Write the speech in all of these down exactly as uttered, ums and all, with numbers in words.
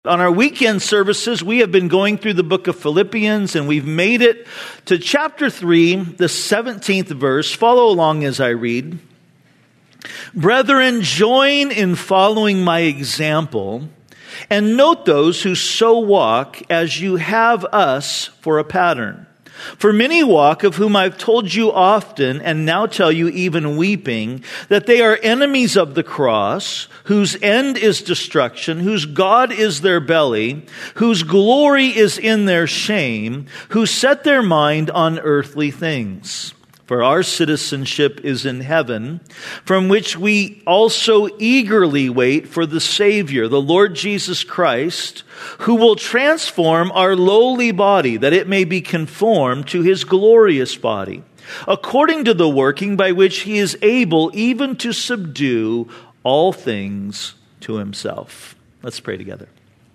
On our weekend services, we have been going through the book of Philippians, and we've made it to chapter three, the seventeenth verse. Follow along as I read. Brethren, join in following my example, and note those who so walk as you have us for a pattern. For many walk, of whom I've told you often, and now tell you even weeping, that they are enemies of the cross, whose end is destruction, whose God is their belly, whose glory is in their shame, who set their mind on earthly things. For our citizenship is in heaven, from which we also eagerly wait for the Savior, the Lord Jesus Christ, who will transform our lowly body, that it may be conformed to his glorious body, according to the working by which he is able even to subdue all things to himself. Let's pray together.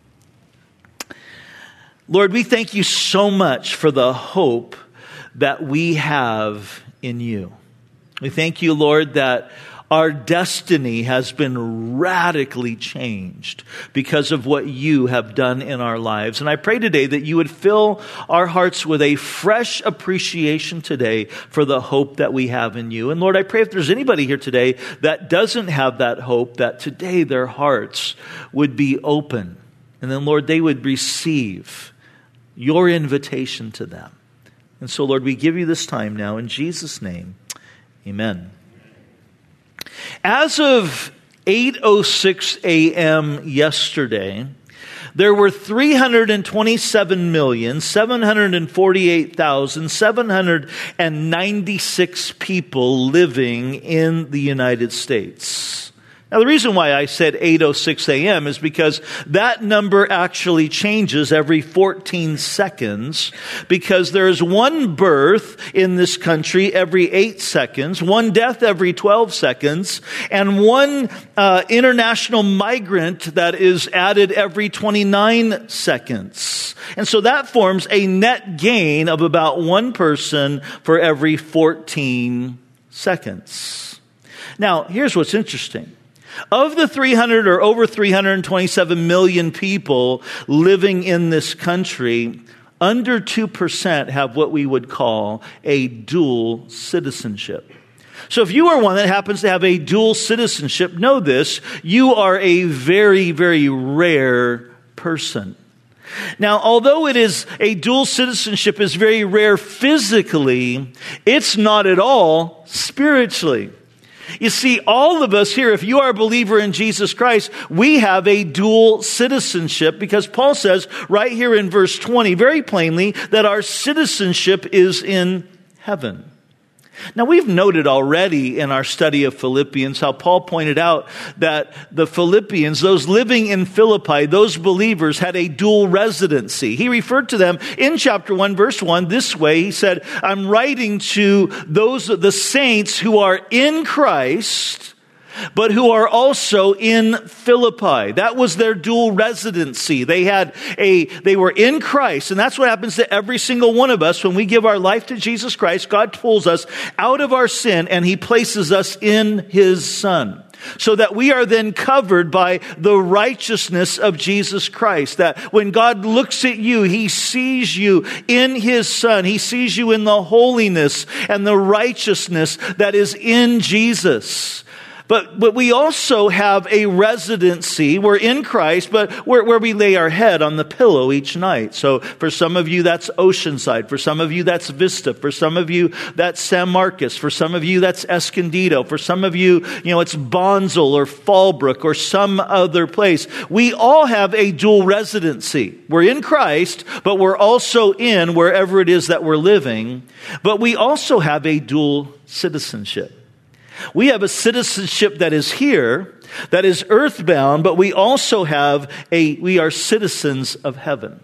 Lord, we thank you so much for the hope that we have in you. We thank you, Lord, that our destiny has been radically changed because of what you have done in our lives. And I pray today that you would fill our hearts with a fresh appreciation today for the hope that we have in you. And Lord, I pray if there's anybody here today that doesn't have that hope, that today their hearts would be open. And then, Lord, they would receive your invitation to them. And so, Lord, we give you this time now in Jesus' name. Amen. As of eight oh six a.m. yesterday, there were three hundred twenty-seven million, seven hundred forty-eight thousand, seven hundred ninety-six people living in the United States. Now, the reason why I said eight oh six a.m. is because that number actually changes every fourteen seconds, because there is one birth in this country every eight seconds, one death every twelve seconds, and one uh, international migrant that is added every twenty-nine seconds. And so that forms a net gain of about one person for every fourteen seconds. Now, here's what's interesting. Of the three hundred or over three hundred twenty-seven million people living in this country, under two percent have what we would call a dual citizenship. So if you are one that happens to have a dual citizenship, know this, you are a very, very rare person. Now, although it is a dual citizenship is very rare physically, it's not at all spiritually. You see, all of us here, if you are a believer in Jesus Christ, we have a dual citizenship, because Paul says right here in verse twenty very plainly that our citizenship is in heaven. Now, we've noted already in our study of Philippians how Paul pointed out that the Philippians, those living in Philippi, those believers had a dual residency. He referred to them in chapter one, verse one, this way. He said, I'm writing to those, the saints who are in Christ, but who are also in Philippi. That was their dual residency. They had a, they were in Christ, and that's what happens to every single one of us when we give our life to Jesus Christ. God pulls us out of our sin, and he places us in his Son, so that we are then covered by the righteousness of Jesus Christ. That when God looks at you, he sees you in his Son. He sees you in the holiness and the righteousness that is in Jesus. But but we also have a residency. We're in Christ, but where, where we lay our head on the pillow each night. So for some of you, that's Oceanside. For some of you, that's Vista. For some of you, that's San Marcos. For some of you, that's Escondido. For some of you, you know, it's Bonsall or Fallbrook or some other place. We all have a dual residency. We're in Christ, but we're also in wherever it is that we're living. But we also have a dual citizenship. We have a citizenship that is here, that is earthbound, but we also have a, we are citizens of heaven.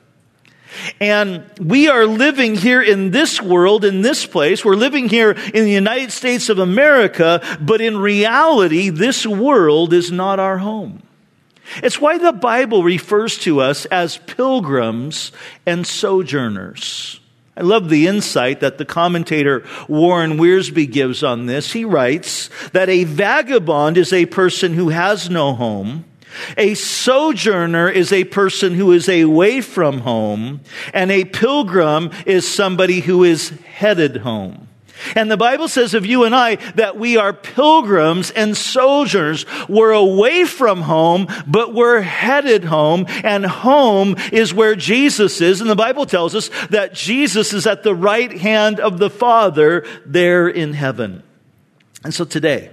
And we are living here in this world, in this place. We're living here in the United States of America, but in reality, this world is not our home. It's why the Bible refers to us as pilgrims and sojourners. I love the insight that the commentator Warren Wiersbe gives on this. He writes that a vagabond is a person who has no home, A sojourner is a person who is away from home, and a pilgrim is somebody who is headed home. And the Bible says of you and I that we are pilgrims and sojourners. We're away from home, but we're headed home. And home is where Jesus is. And the Bible tells us that Jesus is at the right hand of the Father there in heaven. And so today,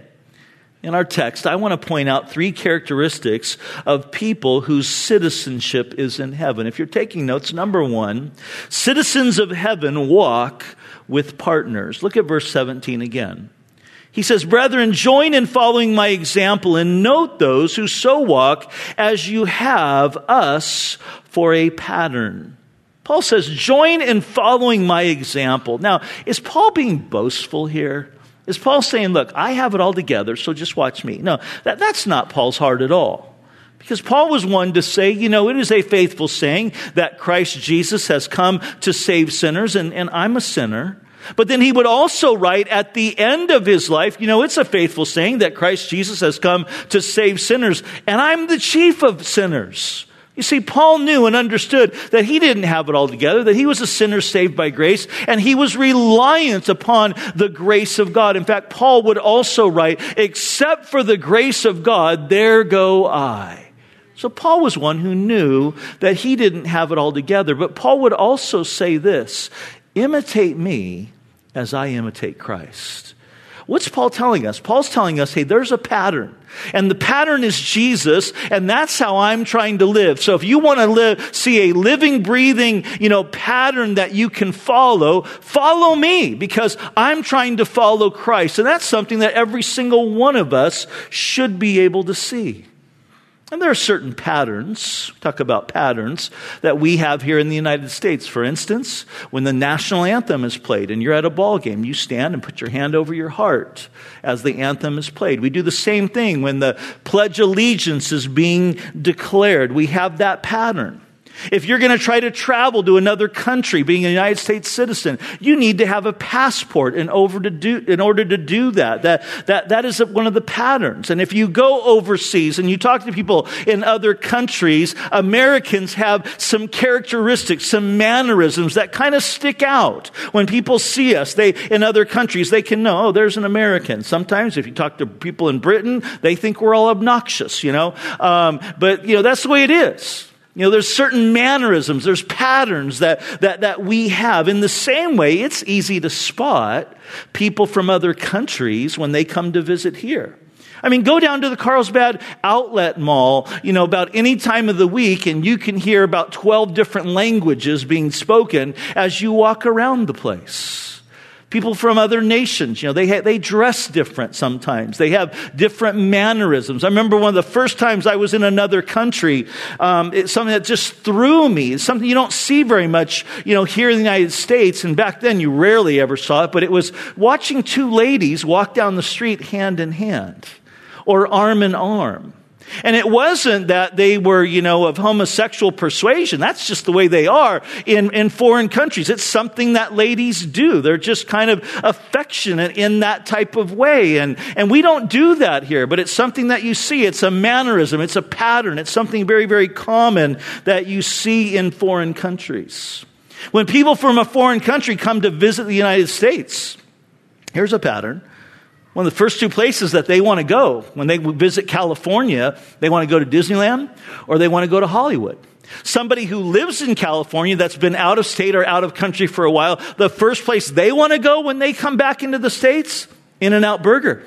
in our text, I want to point out three characteristics of people whose citizenship is in heaven. If you're taking notes, number one, citizens of heaven walk with partners. Look at verse seventeen again. He says, "Brethren, join in following my example and note those who so walk as you have us for a pattern." Paul says, join in following my example. Now, is Paul being boastful here? Is Paul saying, look, I have it all together, so just watch me? No, that, that's not Paul's heart at all. Because Paul was one to say, you know, it is a faithful saying that Christ Jesus has come to save sinners, and, and I'm a sinner. But then he would also write at the end of his life, you know, it's a faithful saying that Christ Jesus has come to save sinners, and I'm the chief of sinners. You see, Paul knew and understood that he didn't have it all together, that he was a sinner saved by grace, and he was reliant upon the grace of God. In fact, Paul would also write, except for the grace of God, there go I. So Paul was one who knew that he didn't have it all together. But Paul would also say this, imitate me as I imitate Christ. What's Paul telling us? Paul's telling us, hey, there's a pattern. And the pattern is Jesus, and that's how I'm trying to live. So if you want to live, see a living, breathing, you know, pattern that you can follow, follow me, because I'm trying to follow Christ. And that's something that every single one of us should be able to see. And there are certain patterns, talk about patterns, that we have here in the United States. For instance, when the national anthem is played and you're at a ball game, you stand and put your hand over your heart as the anthem is played. We do the same thing when the Pledge of Allegiance is being declared. We have that pattern. If you're going to try to travel to another country, being a United States citizen, you need to have a passport in order to do, in order to do that. That, that. that is one of the patterns. And if you go overseas and you talk to people in other countries, Americans have some characteristics, some mannerisms that kind of stick out. When people see us they in other countries, they can know, oh, there's an American. Sometimes if you talk to people in Britain, they think we're all obnoxious, you know. Um, but, you know, that's the way it is. You know, there's certain mannerisms, there's patterns that, that, that we have. In the same way, it's easy to spot people from other countries when they come to visit here. I mean, go down to the Carlsbad Outlet Mall, you know, about any time of the week, and you can hear about twelve different languages being spoken as you walk around the place. People from other nations, you know, they ha- they dress different sometimes. They have different mannerisms. I remember one of the first times I was in another country, um, it's something that just threw me. It's something you don't see very much, you know, here in the United States. And back then you rarely ever saw it, but it was watching two ladies walk down the street hand in hand or arm in arm. And it wasn't that they were, you know, of homosexual persuasion. That's just the way they are in, in foreign countries. It's something that ladies do. They're just kind of affectionate in that type of way. And, and we don't do that here, but it's something that you see. It's a mannerism. It's a pattern. It's something very, very common that you see in foreign countries. When people from a foreign country come to visit the United States, here's a pattern. One of the first two places that they want to go when they visit California, they want to go to Disneyland or they want to go to Hollywood. Somebody who lives in California that's been out of state or out of country for a while, the first place they want to go when they come back into the States, In-N-Out Burger.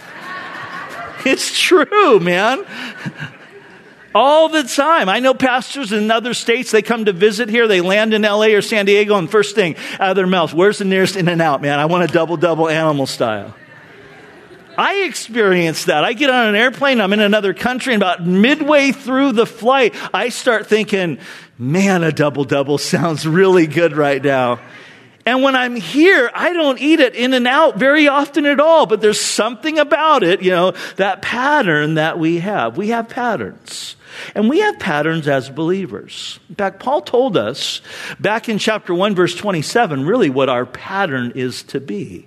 It's true, man. All the time. I know pastors in other states, they come to visit here, they land in L A or San Diego, and first thing out of their mouths, where's the nearest In-N-Out, man? I want a double-double animal style. I experienced that. I get on an airplane, I'm in another country, and about midway through the flight, I start thinking, man, a double-double sounds really good right now. And when I'm here, I don't eat it In-N-Out very often at all, but there's something about it, you know, that pattern that we have. We have patterns. And we have patterns as believers. In fact, Paul told us back in chapter one, verse twenty-seven, really what our pattern is to be.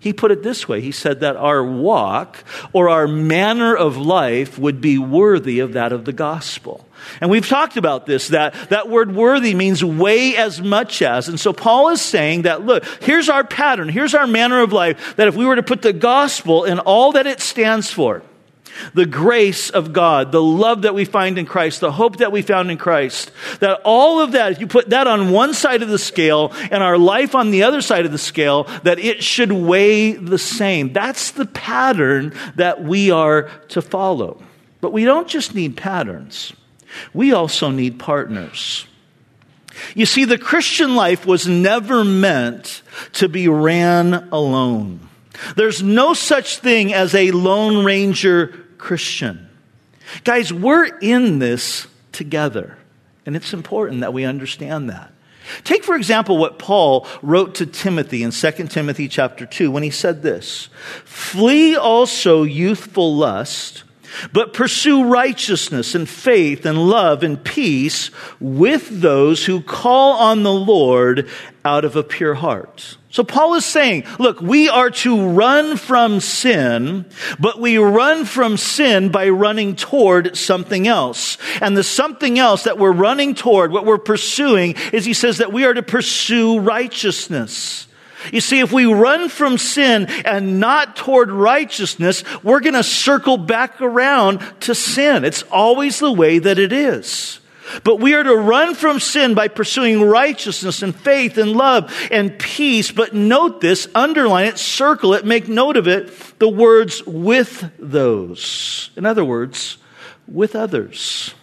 He put it this way. He said that our walk or our manner of life would be worthy of that of the gospel. And we've talked about this, that that word worthy means weigh as much as. And so Paul is saying that, look, here's our pattern, here's our manner of life, that if we were to put the gospel in all that it stands for, the grace of God, the love that we find in Christ, the hope that we found in Christ, that all of that, if you put that on one side of the scale and our life on the other side of the scale, that it should weigh the same. That's the pattern that we are to follow. But we don't just need patterns. We also need partners. You see, the Christian life was never meant to be ran alone. There's no such thing as a Lone Ranger Christian. Guys, we're in this together, and it's important that we understand that. Take, for example, what Paul wrote to Timothy in Second Timothy chapter two when he said this, "Flee also youthful lust, but pursue righteousness and faith and love and peace with those who call on the Lord out of a pure heart." So Paul is saying, look, we are to run from sin, but we run from sin by running toward something else. And the something else that we're running toward, what we're pursuing, is he says that we are to pursue righteousness. You see, if we run from sin and not toward righteousness, we're going to circle back around to sin. It's always the way that it is. But we are to run from sin by pursuing righteousness and faith and love and peace. But note this, underline it, circle it, make note of it, the words with those. In other words, with others.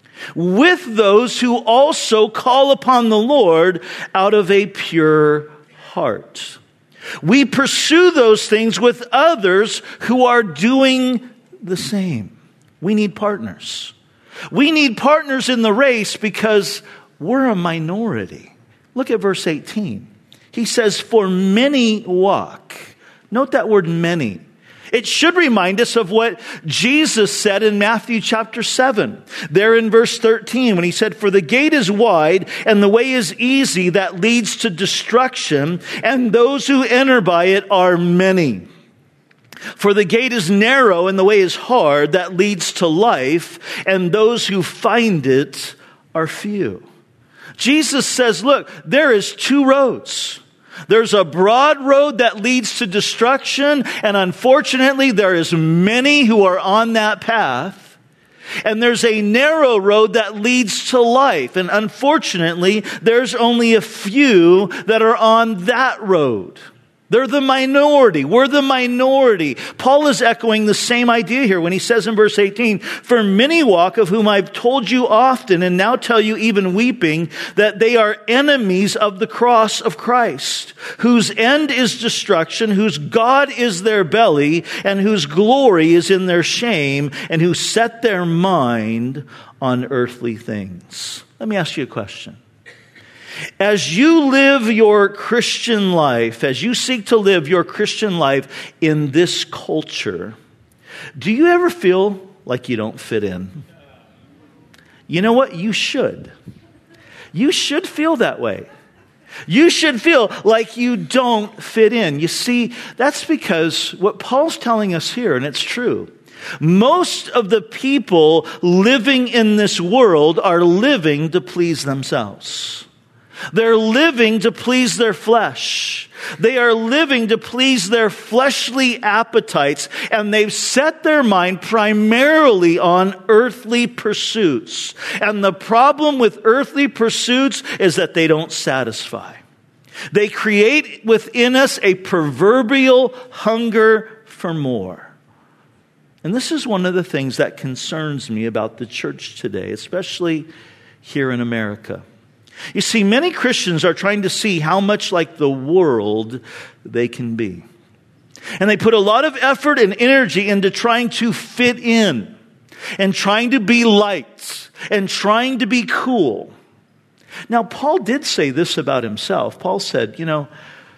With those who also call upon the Lord out of a pure heart. We pursue those things with others who are doing the same. We need partners. We need partners in the race because we're a minority. Look at verse eighteen. He says, "For many walk." Note that word many. It should remind us of what Jesus said in Matthew chapter seven. There in verse thirteen, when he said, "For the gate is wide and the way is easy that leads to destruction, and those who enter by it are many. For the gate is narrow and the way is hard that leads to life, and those who find it are few." Jesus says, look, there is two roads. There's a broad road that leads to destruction, and unfortunately there is many who are on that path. And there's a narrow road that leads to life, and unfortunately there's only a few that are on that road. They're the minority. We're the minority. Paul is echoing the same idea here when he says in verse eighteen, "For many walk, of whom I've told you often and now tell you even weeping, that they are enemies of the cross of Christ, whose end is destruction, whose God is their belly, and whose glory is in their shame, and who set their mind on earthly things." Let me ask you a question. As you live your Christian life, as you seek to live your Christian life in this culture, do you ever feel like you don't fit in? You know what? You should. You should feel that way. You should feel like you don't fit in. You see, that's because what Paul's telling us here, and it's true, most of the people living in this world are living to please themselves. They're living to please their flesh. They are living to please their fleshly appetites, and they've set their mind primarily on earthly pursuits. And the problem with earthly pursuits is that they don't satisfy. They create within us a proverbial hunger for more. And this is one of the things that concerns me about the church today, especially here in America. You see, many Christians are trying to see how much like the world they can be. And they put a lot of effort and energy into trying to fit in and trying to be liked and trying to be cool. Now, Paul did say this about himself. Paul said, you know,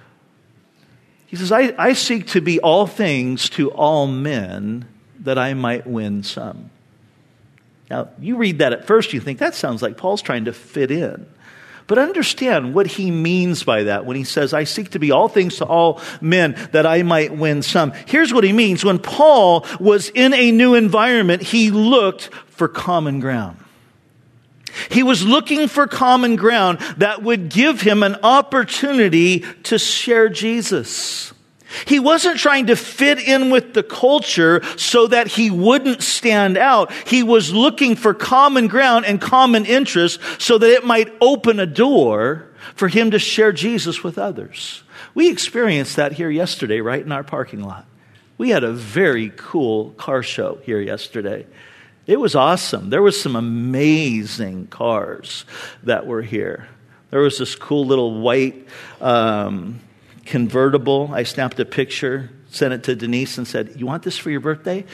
he says, I, I seek to be all things to all men that I might win some. Now, you read that at first, you think that sounds like Paul's trying to fit in. But understand what he means by that when he says, I seek to be all things to all men that I might win some. Here's what he means. When Paul was in a new environment, he looked for common ground. He was looking for common ground that would give him an opportunity to share Jesus. He wasn't trying to fit in with the culture so that he wouldn't stand out. He was looking for common ground and common interests so that it might open a door for him to share Jesus with others. We experienced that here yesterday, right in our parking lot. We had a very cool car show here yesterday. It was awesome. There was some amazing cars that were here. There was this cool little white um, convertible. I snapped a picture, sent it to Denise and said, you want this for your birthday?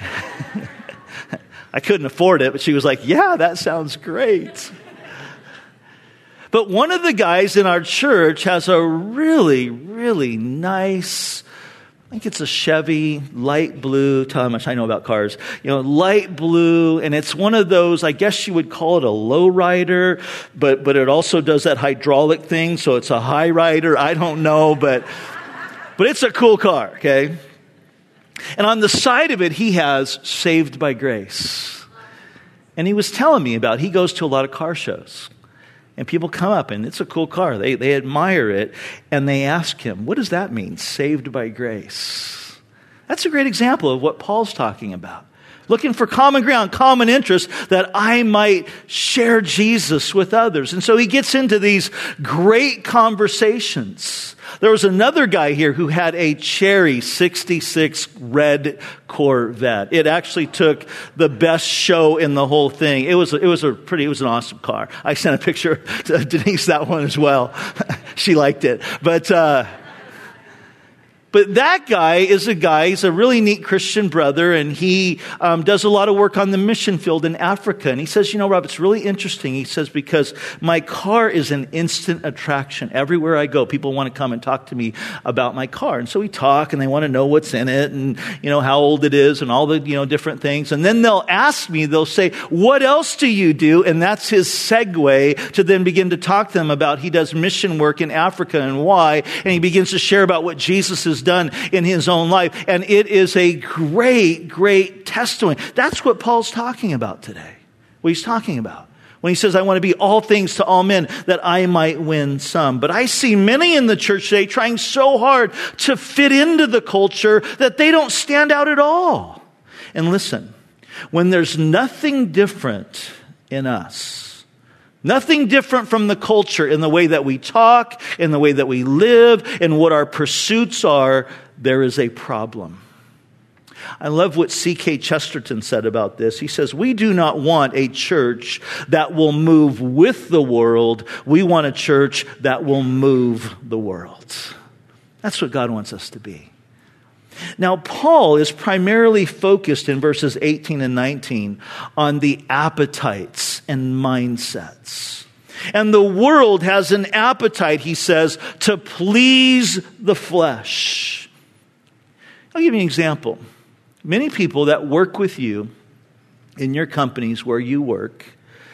I couldn't afford it, but she was like, yeah, that sounds great. But one of the guys in our church has a really, really nice, I think it's a Chevy, light blue. Tell how much I know about cars. You know, light blue, and it's one of those, I guess you would call it a low rider, but but it also does that hydraulic thing, so it's a high rider. I don't know, but but it's a cool car, okay? And on the side of it, he has Saved by Grace. And he was telling me about, he goes to a lot of car shows. And people come up, and it's a cool car. They they admire it, and they ask him, what does that mean, saved by grace? That's a great example of what Paul's talking about. Looking for common ground, common interest, that I might share Jesus with others. And so he gets into these great conversations. There was another guy here who had a cherry sixty-six red Corvette. It actually took the best show in the whole thing. It was, it was a pretty, it was an awesome car. I sent a picture to Denise, that one as well. She liked it. But, uh, But that guy is a guy, he's a really neat Christian brother, and he um, does a lot of work on the mission field in Africa. And he says, you know, Rob, it's really interesting. He says, because my car is an instant attraction. Everywhere I go, people want to come and talk to me about my car. And so we talk, and they want to know what's in it, and, you know, how old it is, and all the, you know, different things. And then they'll ask me, they'll say, what else do you do? And that's his segue to then begin to talk to them about he does mission work in Africa and why. And he begins to share about what Jesus is done in his own life. And it is a great, great testimony. That's what Paul's talking about today. What he's talking about. When he says, I want to be all things to all men, that I might win some. But I see many in the church today trying so hard to fit into the culture that they don't stand out at all. And listen, when there's nothing different in us, nothing different from the culture in the way that we talk, in the way that we live, and what our pursuits are, there is a problem. I love what C K Chesterton said about this. He says, we do not want a church that will move with the world. We want a church that will move the world. That's what God wants us to be. Now, Paul is primarily focused in verses eighteen and nineteen on the appetites and mindsets. And the world has an appetite, he says, to please the flesh. I'll give you an example. Many people that work with you in your companies where you work,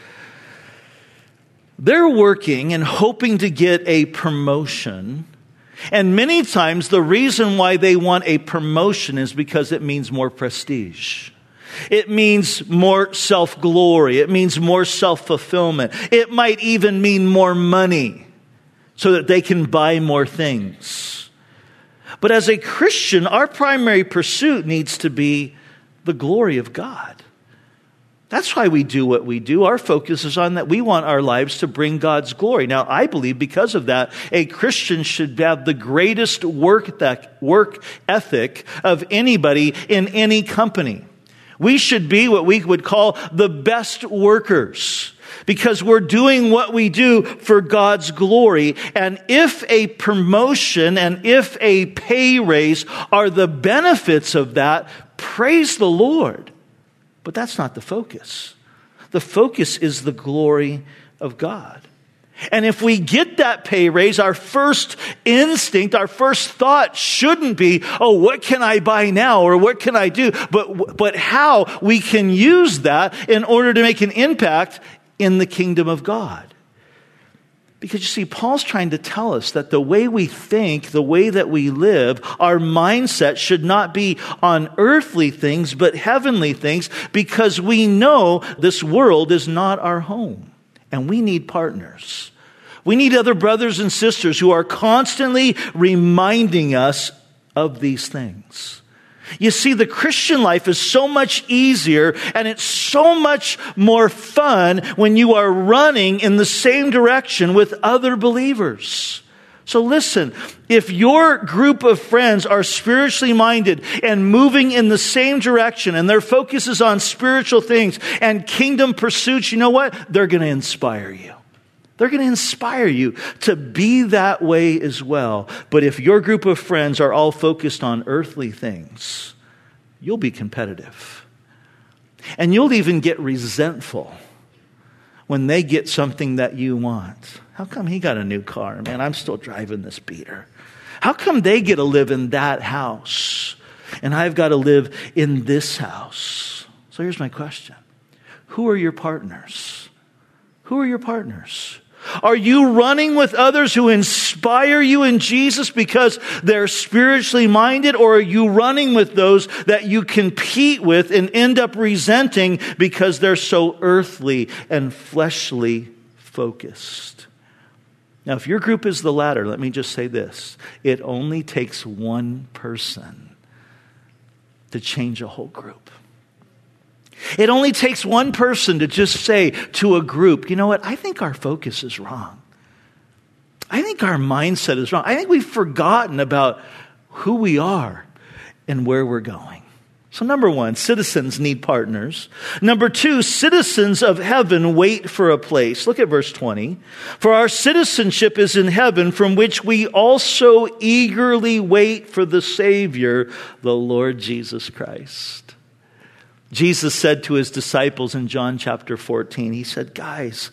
they're working and hoping to get a promotion. And many times the reason why they want a promotion is because it means more prestige. It means more self-glory. It means more self-fulfillment. It might even mean more money so that they can buy more things. But as a Christian, our primary pursuit needs to be the glory of God. That's why we do what we do. Our focus is on that. We want our lives to bring God's glory. Now, I believe because of that, a Christian should have the greatest work work ethic of anybody in any company. We should be what we would call the best workers because we're doing what we do for God's glory. And if a promotion and if a pay raise are the benefits of that, praise the Lord. But that's not the focus. The focus is the glory of God. And if we get that pay raise, our first instinct, our first thought shouldn't be, oh, what can I buy now or what can I do? But, but how we can use that in order to make an impact in the kingdom of God. Because you see, Paul's trying to tell us that the way we think, the way that we live, our mindset should not be on earthly things, but heavenly things, because we know this world is not our home. And we need partners. We need other brothers and sisters who are constantly reminding us of these things. You see, the Christian life is so much easier and it's so much more fun when you are running in the same direction with other believers. So listen, if your group of friends are spiritually minded and moving in the same direction and their focus is on spiritual things and kingdom pursuits, you know what? They're going to inspire you. They're going to inspire you to be that way as well. But if your group of friends are all focused on earthly things, you'll be competitive. And you'll even get resentful when they get something that you want. How come he got a new car? Man, I'm still driving this beater. How come they get to live in that house and I've got to live in this house? So here's my question. Who are your partners? Who are your partners? Are you running with others who inspire you in Jesus because they're spiritually minded? Or are you running with those that you compete with and end up resenting because they're so earthly and fleshly focused? Now, if your group is the latter, let me just say this. It only takes one person to change a whole group. It only takes one person to just say to a group, you know what, I think our focus is wrong. I think our mindset is wrong. I think we've forgotten about who we are and where we're going. So number one, citizens need partners. Number two, citizens of heaven wait for a place. Look at verse twenty. For our citizenship is in heaven, from which we also eagerly wait for the Savior, the Lord Jesus Christ. Jesus said to his disciples in John chapter fourteen, he said, guys,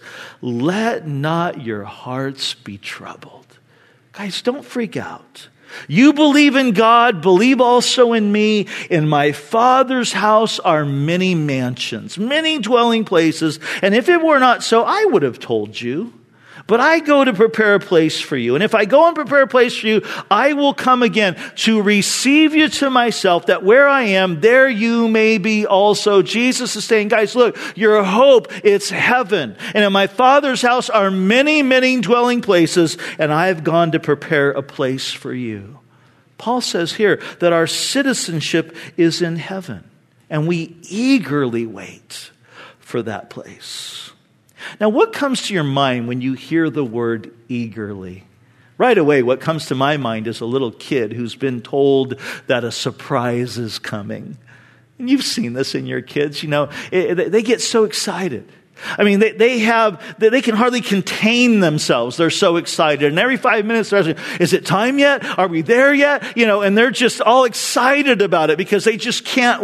let not your hearts be troubled. Guys, don't freak out. You believe in God, believe also in me. In my Father's house are many mansions, many dwelling places. And if it were not so, I would have told you. But I go to prepare a place for you. And if I go and prepare a place for you, I will come again to receive you to myself, that where I am, there you may be also. Jesus is saying, guys, look, your hope, it's heaven. And in my Father's house are many, many dwelling places, and I have gone to prepare a place for you. Paul says here that our citizenship is in heaven, and we eagerly wait for that place. Now, what comes to your mind when you hear the word eagerly? Right away, what comes to my mind is a little kid who's been told that a surprise is coming. And you've seen this in your kids, you know, it, they get so excited. I mean, they, they have, they can hardly contain themselves. They're so excited. And every five minutes, they're asking, is it time yet? Are we there yet? You know, and they're just all excited about it because they just can't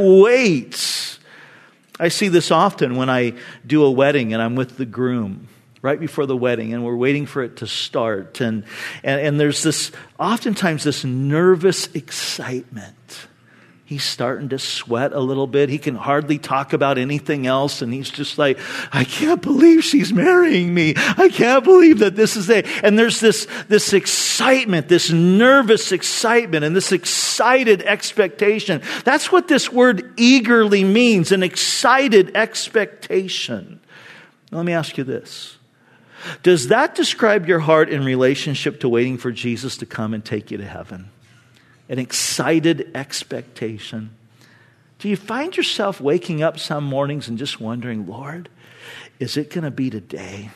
wait. I see this often when I do a wedding and I'm with the groom right before the wedding and we're waiting for it to start. And, and, and there's this, oftentimes this nervous excitement. He's starting to sweat a little bit. He can hardly talk about anything else. And he's just like, I can't believe she's marrying me. I can't believe that this is it. And there's this, this excitement, this nervous excitement and this excited expectation. That's what this word eagerly means, an excited expectation. Now, let me ask you this. Does that describe your heart in relationship to waiting for Jesus to come and take you to heaven? An excited expectation. Do you find yourself waking up some mornings and just wondering, Lord, is it going to be today?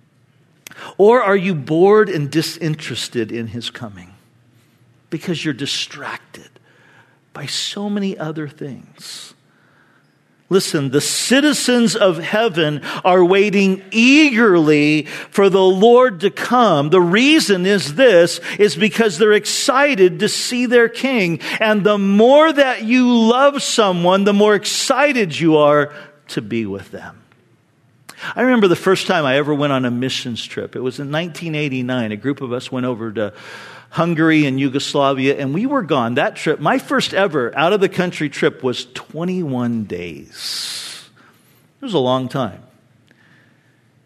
Or are you bored and disinterested in his coming because you're distracted by so many other things? Listen, the citizens of heaven are waiting eagerly for the Lord to come. The reason is this, is because they're excited to see their King. And the more that you love someone, the more excited you are to be with them. I remember the first time I ever went on a missions trip. It was in nineteen eighty-nine. A group of us went over to Hungary and Yugoslavia, and we were gone. That trip, my first ever out-of-the-country trip, was twenty-one days. It was a long time.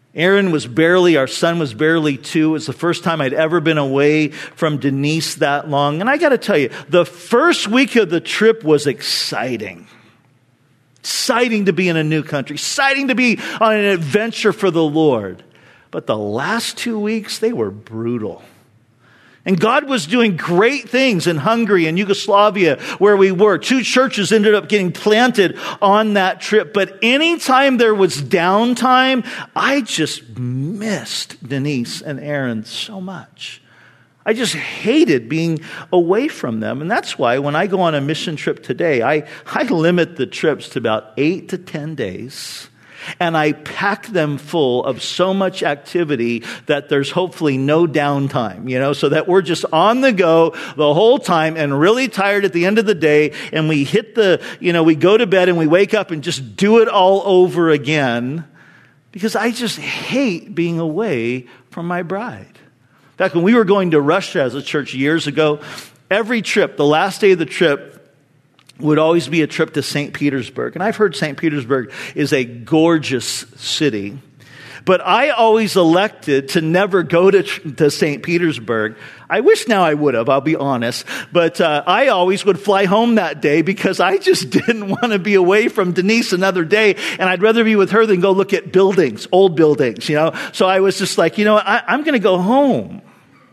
Aaron was barely, our son was barely two. It was the first time I'd ever been away from Denise that long. And I got to tell you, the first week of the trip was exciting. Exciting to be in a new country. Exciting to be on an adventure for the Lord. But the last two weeks, they were brutal. And God was doing great things in Hungary and Yugoslavia where we were. Two churches ended up getting planted on that trip. But anytime there was downtime, I just missed Denise and Aaron so much. I just hated being away from them. And that's why when I go on a mission trip today, I, I limit the trips to about eight to ten days. And I pack them full of so much activity that there's hopefully no downtime, you know, so that we're just on the go the whole time and really tired at the end of the day. And we hit the, you know, we go to bed and we wake up and just do it all over again because I just hate being away from my bride. In fact, when we were going to Russia as a church years ago, every trip, the last day of the trip, would always be a trip to Saint Petersburg. And I've heard Saint Petersburg is a gorgeous city. But I always elected to never go to, to Saint Petersburg. I wish now I would have, I'll be honest. But uh, I always would fly home that day because I just didn't want to be away from Denise another day. And I'd rather be with her than go look at buildings, old buildings, you know. So I was just like, you know what, I, I'm going to go home.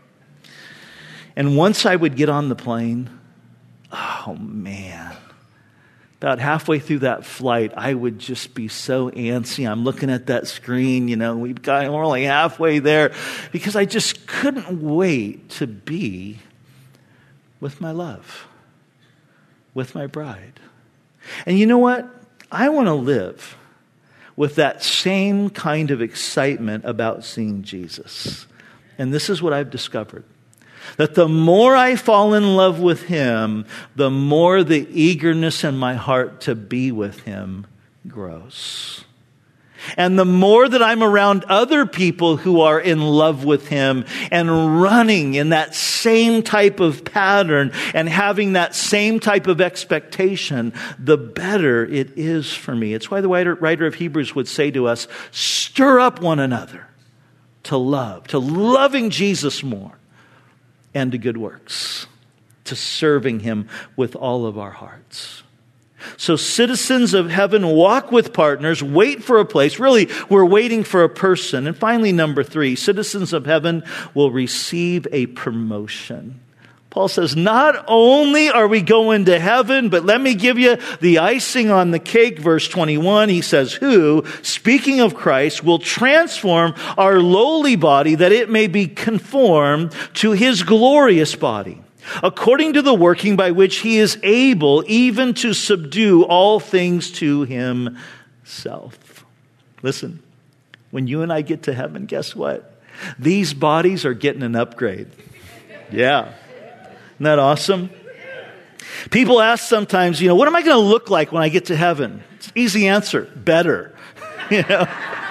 And once I would get on the plane, oh man. About halfway through that flight, I would just be so antsy. I'm looking at that screen, you know, we've got, we're only halfway there because I just couldn't wait to be with my love, with my bride. And you know what? I want to live with that same kind of excitement about seeing Jesus. And this is what I've discovered. That the more I fall in love with him, the more the eagerness in my heart to be with him grows. And the more that I'm around other people who are in love with him and running in that same type of pattern and having that same type of expectation, the better it is for me. It's why the writer of Hebrews would say to us, stir up one another to love, to loving Jesus more. And to good works, to serving him with all of our hearts. So citizens of heaven walk with partners, wait for a place. Really, we're waiting for a person. And finally, number three, citizens of heaven will receive a promotion. Paul says, not only are we going to heaven, but let me give you the icing on the cake. Verse twenty-one, he says, who, speaking of Christ, will transform our lowly body that it may be conformed to his glorious body, according to the working by which he is able even to subdue all things to himself. Listen, when you and I get to heaven, guess what? These bodies are getting an upgrade. Yeah. Isn't that awesome? People ask sometimes, you know, what am I going to look like when I get to heaven? It's an easy answer. Better. You know?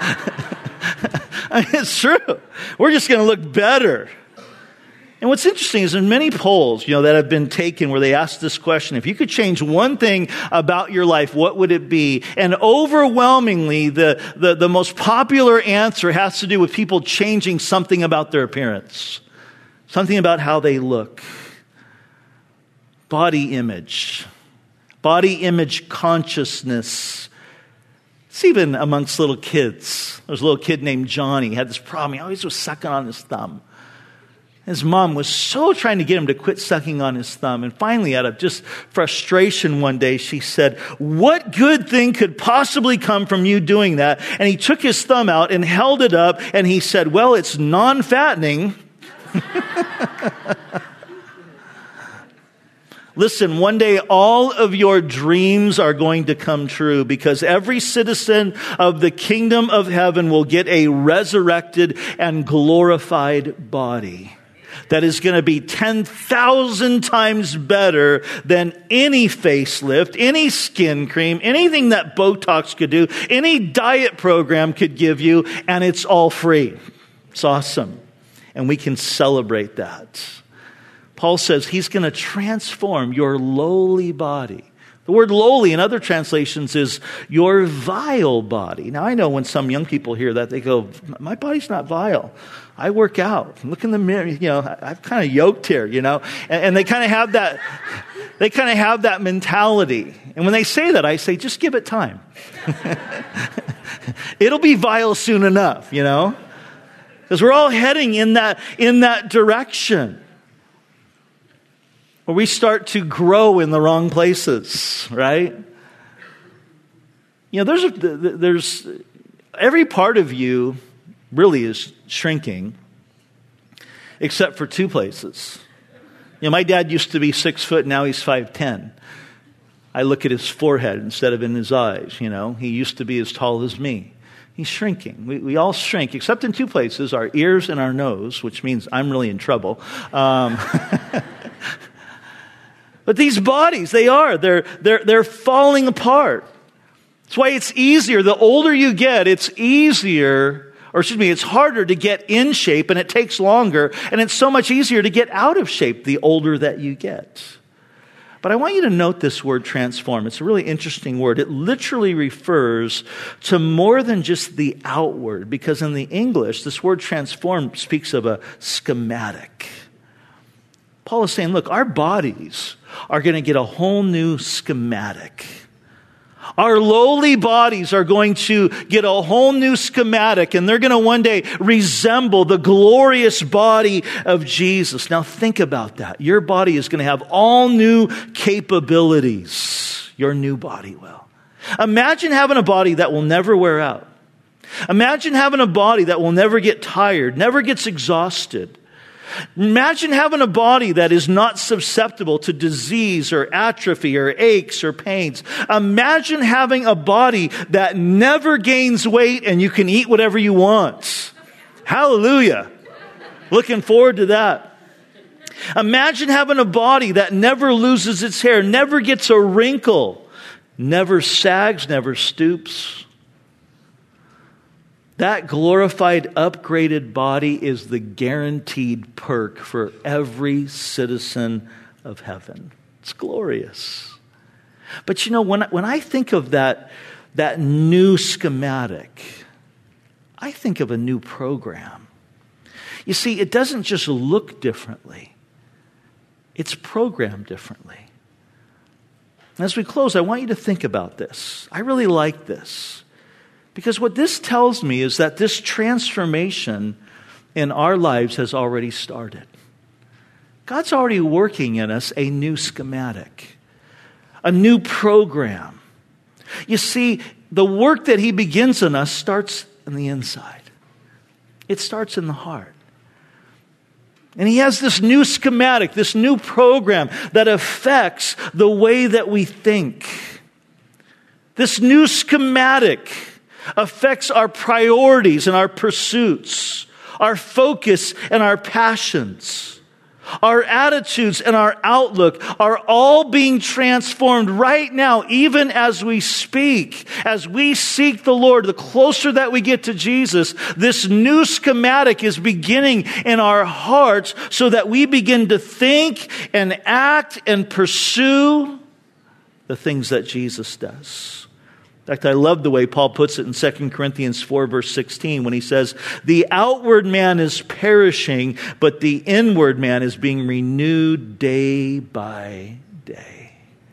I mean, it's true. We're just going to look better. And what's interesting is in many polls, you know, that have been taken where they ask this question, if you could change one thing about your life, what would it be? And overwhelmingly, the, the, the most popular answer has to do with people changing something about their appearance. Something about how they look. Body image, body image consciousness. It's even amongst little kids. There was a little kid named Johnny. He had this problem. He always was sucking on his thumb. His mom was so trying to get him to quit sucking on his thumb. And finally, out of just frustration one day, she said, what good thing could possibly come from you doing that? And he took his thumb out and held it up. And he said, well, it's non-fattening. Listen, one day all of your dreams are going to come true because every citizen of the kingdom of heaven will get a resurrected and glorified body that is going to be ten thousand times better than any facelift, any skin cream, anything that Botox could do, any diet program could give you, and it's all free. It's awesome. And we can celebrate that. Paul says he's going to transform your lowly body The word lowly in other translations is your vile body. Now, I know when some young people hear that, they go, my body's not vile. I work out. Look in the mirror. You know, I'm kind of yoked here, you know. And, and they kind of have that, they kind of have that mentality. And when they say that, I say, just give it time. It'll be vile soon enough, you know. Because we're all heading in that, in that direction. Where we start to grow in the wrong places, right? You know, there's a, there's every part of you really is shrinking, except for two places. You know, my dad used to be six foot, now he's five ten. I look at his forehead instead of in his eyes. You know, he used to be as tall as me. He's shrinking. We, we all shrink, except in two places: our ears and our nose, which means I'm really in trouble. Um, But these bodies, they are. They're, they're, they're falling apart. That's why it's easier. The older you get, it's easier, or excuse me, it's harder to get in shape, and it takes longer, and it's so much easier to get out of shape the older that you get. But I want you to note this word transform. It's a really interesting word. It literally refers to more than just the outward, because in the English, this word transform speaks of a schematic. Paul is saying, look, our bodies are going to get a whole new schematic. Our lowly bodies are going to get a whole new schematic, and they're going to one day resemble the glorious body of Jesus. Now think about that. Your body is going to have all new capabilities. Your new body will. Imagine having a body that will never wear out. Imagine having a body that will never get tired, never gets exhausted. Imagine having a body that is not susceptible to disease or atrophy or aches or pains. Imagine having a body that never gains weight and you can eat whatever you want. Hallelujah. Looking forward to that. Imagine having a body that never loses its hair, never gets a wrinkle, never sags, never stoops. That glorified, upgraded body is the guaranteed perk for every citizen of heaven. It's glorious. But you know, when, when I think of that, that new schematic, I think of a new program. You see, it doesn't just look differently. It's programmed differently. As we close, I want you to think about this. I really like this. Because what this tells me is that this transformation in our lives has already started. God's already working in us a new schematic, a new program. You see, the work that He begins in us starts in the inside. It starts in the heart. And He has this new schematic, this new program that affects the way that we think. This new schematic affects our priorities and our pursuits, our focus and our passions. Our attitudes and our outlook are all being transformed right now, even as we speak. As we seek the Lord, the closer that we get to Jesus, this new schematic is beginning in our hearts so that we begin to think and act and pursue the things that Jesus does. In fact, I love the way Paul puts it in Second Corinthians four, verse sixteen, when he says, the outward man is perishing, but the inward man is being renewed day by day.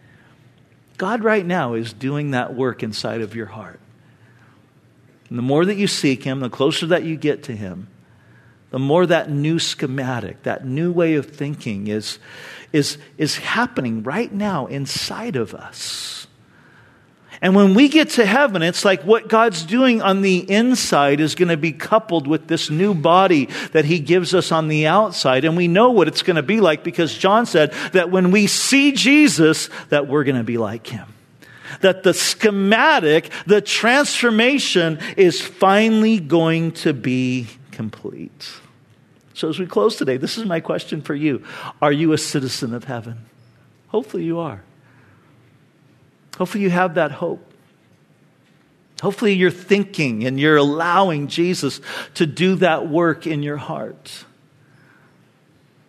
God right now is doing that work inside of your heart. And the more that you seek Him, the closer that you get to Him, the more that new schematic, that new way of thinking is, is, is happening right now inside of us. And when we get to heaven, it's like what God's doing on the inside is going to be coupled with this new body that He gives us on the outside. And we know what it's going to be like because John said that when we see Jesus, that we're going to be like Him. That the schematic, the transformation is finally going to be complete. So as we close today, this is my question for you. Are you a citizen of heaven? Hopefully you are. Hopefully you have that hope. Hopefully you're thinking and you're allowing Jesus to do that work in your heart.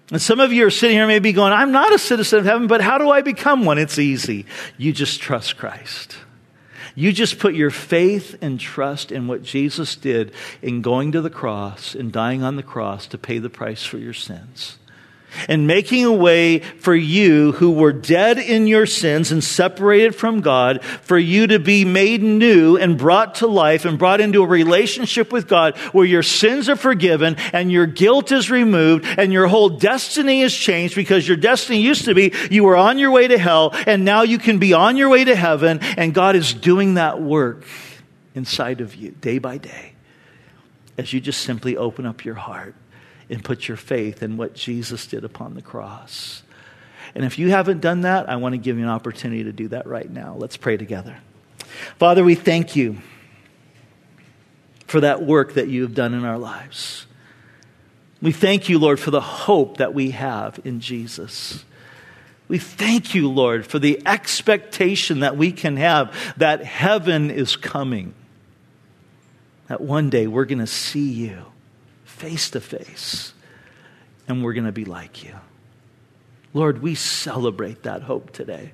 And some of you are sitting here maybe going, I'm not a citizen of heaven, but how do I become one? It's easy. You just trust Christ. You just put your faith and trust in what Jesus did in going to the cross and dying on the cross to pay the price for your sins. And making a way for you who were dead in your sins and separated from God, for you to be made new and brought to life and brought into a relationship with God where your sins are forgiven and your guilt is removed and your whole destiny is changed, because your destiny used to be you were on your way to hell and now you can be on your way to heaven, and God is doing that work inside of you day by day as you just simply open up your heart and put your faith in what Jesus did upon the cross. And if you haven't done that, I want to give you an opportunity to do that right now. Let's pray together. Father, we thank you for that work that you have done in our lives. We thank you, Lord, for the hope that we have in Jesus. We thank you, Lord, for the expectation that we can have that heaven is coming. That one day we're going to see you face to face, and we're going to be like you. Lord, we celebrate that hope today.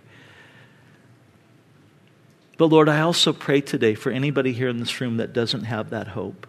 But Lord, I also pray today for anybody here in this room that doesn't have that hope,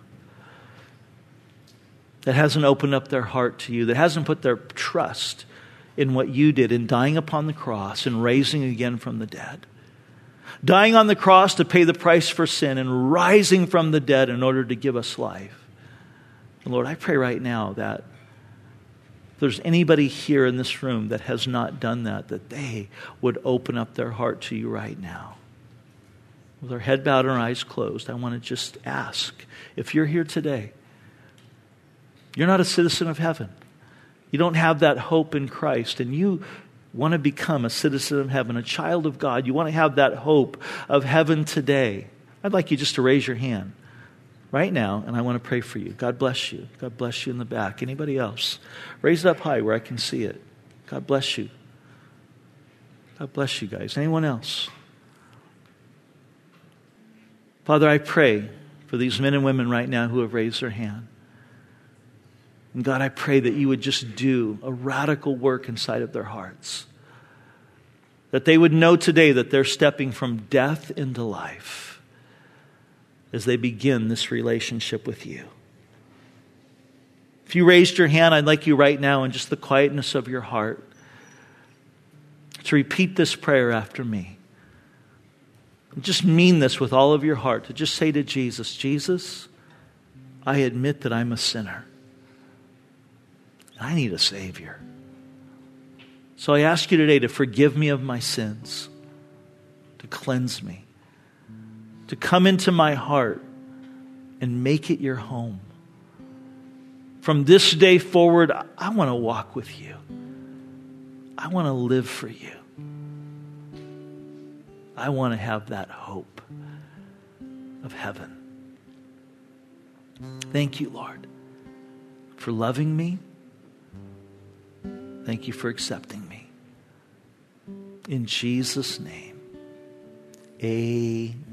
that hasn't opened up their heart to you, that hasn't put their trust in what you did in dying upon the cross and raising again from the dead. Dying on the cross to pay the price for sin and rising from the dead in order to give us life. And Lord, I pray right now that if there's anybody here in this room that has not done that, that they would open up their heart to you right now. With our head bowed and our eyes closed, I want to just ask, if you're here today, you're not a citizen of heaven. You don't have that hope in Christ, and you want to become a citizen of heaven, a child of God. You want to have that hope of heaven today. I'd like you just to raise your hand right now, and I want to pray for you. God bless you. God bless you in the back. Anybody else? Raise it up high where I can see it. God bless you. God bless you guys. Anyone else? Father, I pray for these men and women right now who have raised their hand. And God, I pray that you would just do a radical work inside of their hearts. That they would know today that they're stepping from death into life as they begin this relationship with you. If you raised your hand, I'd like you right now in just the quietness of your heart to repeat this prayer after me. Just mean this with all of your heart. To just say to Jesus, Jesus, I admit that I'm a sinner. I need a Savior. So I ask you today to forgive me of my sins, to cleanse me, to come into my heart and make it your home. From this day forward, I want to walk with you. I want to live for you. I want to have that hope of heaven. Thank you, Lord, for loving me. Thank you for accepting me. In Jesus' name, amen.